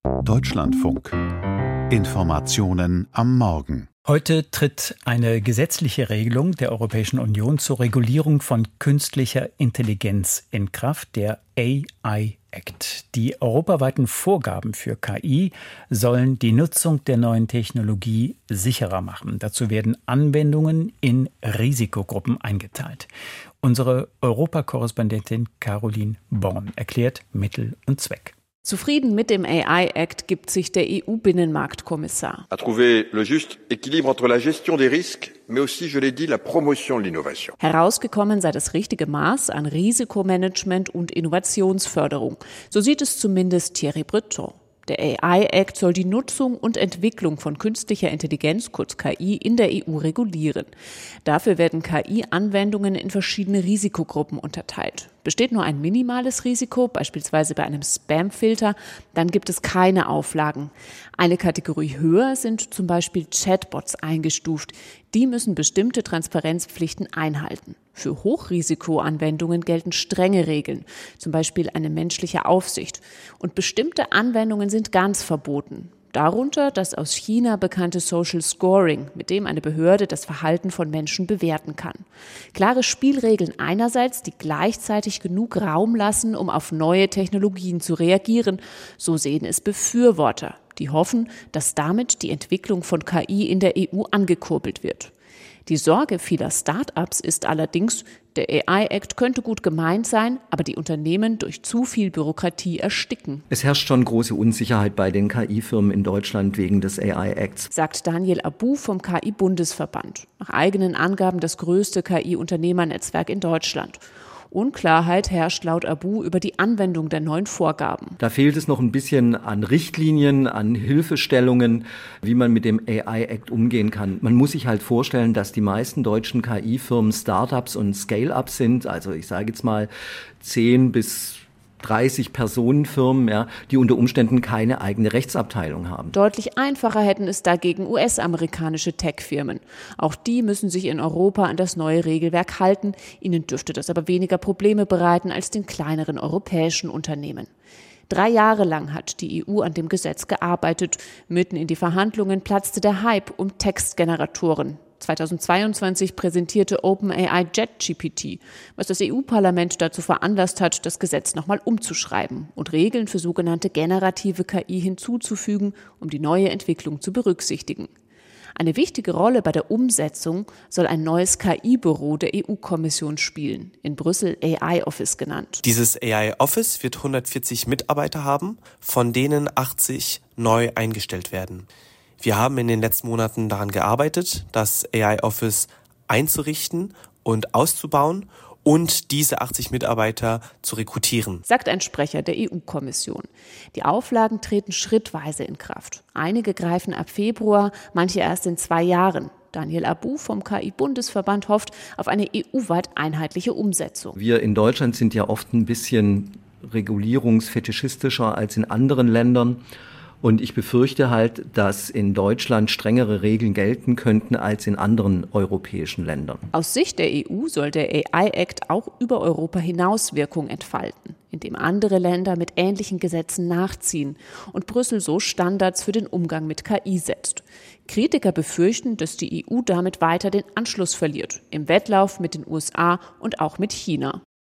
Deutschlandfunk. Informationen am Morgen. Heute tritt eine gesetzliche Regelung der Europäischen Union zur Regulierung von künstlicher Intelligenz in Kraft, der AI Act. Die europaweiten Vorgaben für KI sollen die Nutzung der neuen Technologie sicherer machen. Dazu werden Anwendungen in Risikogruppen eingeteilt. Unsere Europakorrespondentin Caroline Born erklärt Mittel und Zweck. Zufrieden mit dem AI Act gibt sich der EU-Binnenmarktkommissar. Herausgekommen sei das richtige Maß an Risikomanagement und Innovationsförderung. So sieht es zumindest Thierry Breton. Der AI Act soll die Nutzung und Entwicklung von künstlicher Intelligenz, kurz KI, in der EU regulieren. Dafür werden KI-Anwendungen in verschiedene Risikogruppen unterteilt. Besteht nur ein minimales Risiko, beispielsweise bei einem Spam-Filter, dann gibt es keine Auflagen. Eine Kategorie höher sind zum Beispiel Chatbots eingestuft. Die müssen bestimmte Transparenzpflichten einhalten. Für Hochrisikoanwendungen gelten strenge Regeln, zum Beispiel eine menschliche Aufsicht. Und bestimmte Anwendungen sind ganz verboten. Darunter das aus China bekannte Social Scoring, mit dem eine Behörde das Verhalten von Menschen bewerten kann. Klare Spielregeln einerseits, die gleichzeitig genug Raum lassen, um auf neue Technologien zu reagieren. So sehen es Befürworter, die hoffen, dass damit die Entwicklung von KI in der EU angekurbelt wird. Die Sorge vieler Start-ups ist allerdings, der AI-Act könnte gut gemeint sein, aber die Unternehmen durch zu viel Bürokratie ersticken. Es herrscht schon große Unsicherheit bei den KI-Firmen in Deutschland wegen des AI-Acts, sagt Daniel Abu vom KI-Bundesverband. Nach eigenen Angaben das größte KI-Unternehmernetzwerk in Deutschland. Unklarheit herrscht laut Abu über die Anwendung der neuen Vorgaben. Da fehlt es noch ein bisschen an Richtlinien, an Hilfestellungen, wie man mit dem AI-Act umgehen kann. Man muss sich halt vorstellen, dass die meisten deutschen KI-Firmen Startups und Scale-Ups sind, also ich sage jetzt mal 10 bis 30 Personenfirmen, ja, die unter Umständen keine eigene Rechtsabteilung haben. Deutlich einfacher hätten es dagegen US-amerikanische Tech-Firmen. Auch die müssen sich in Europa an das neue Regelwerk halten. Ihnen dürfte das aber weniger Probleme bereiten als den kleineren europäischen Unternehmen. 3 Jahre lang hat die EU an dem Gesetz gearbeitet. Mitten in die Verhandlungen platzte der Hype um Textgeneratoren. 2022 präsentierte OpenAI JetGPT, was das EU-Parlament dazu veranlasst hat, das Gesetz nochmal umzuschreiben und Regeln für sogenannte generative KI hinzuzufügen, um die neue Entwicklung zu berücksichtigen. Eine wichtige Rolle bei der Umsetzung soll ein neues KI-Büro der EU-Kommission spielen, in Brüssel AI Office genannt. Dieses AI Office wird 140 Mitarbeiter haben, von denen 80 neu eingestellt werden. Wir haben in den letzten Monaten daran gearbeitet, das AI Office einzurichten und auszubauen und diese 80 Mitarbeiter zu rekrutieren, sagt ein Sprecher der EU-Kommission. Die Auflagen treten schrittweise in Kraft. Einige greifen ab Februar, manche erst in 2 Jahren. Daniel Abu vom KI-Bundesverband hofft auf eine EU-weit einheitliche Umsetzung. Wir in Deutschland sind ja oft ein bisschen regulierungsfetischistischer als in anderen Ländern. Und ich befürchte halt, dass in Deutschland strengere Regeln gelten könnten als in anderen europäischen Ländern. Aus Sicht der EU soll der AI-Act auch über Europa hinaus Wirkung entfalten, indem andere Länder mit ähnlichen Gesetzen nachziehen und Brüssel so Standards für den Umgang mit KI setzt. Kritiker befürchten, dass die EU damit weiter den Anschluss verliert, im Wettlauf mit den USA und auch mit China.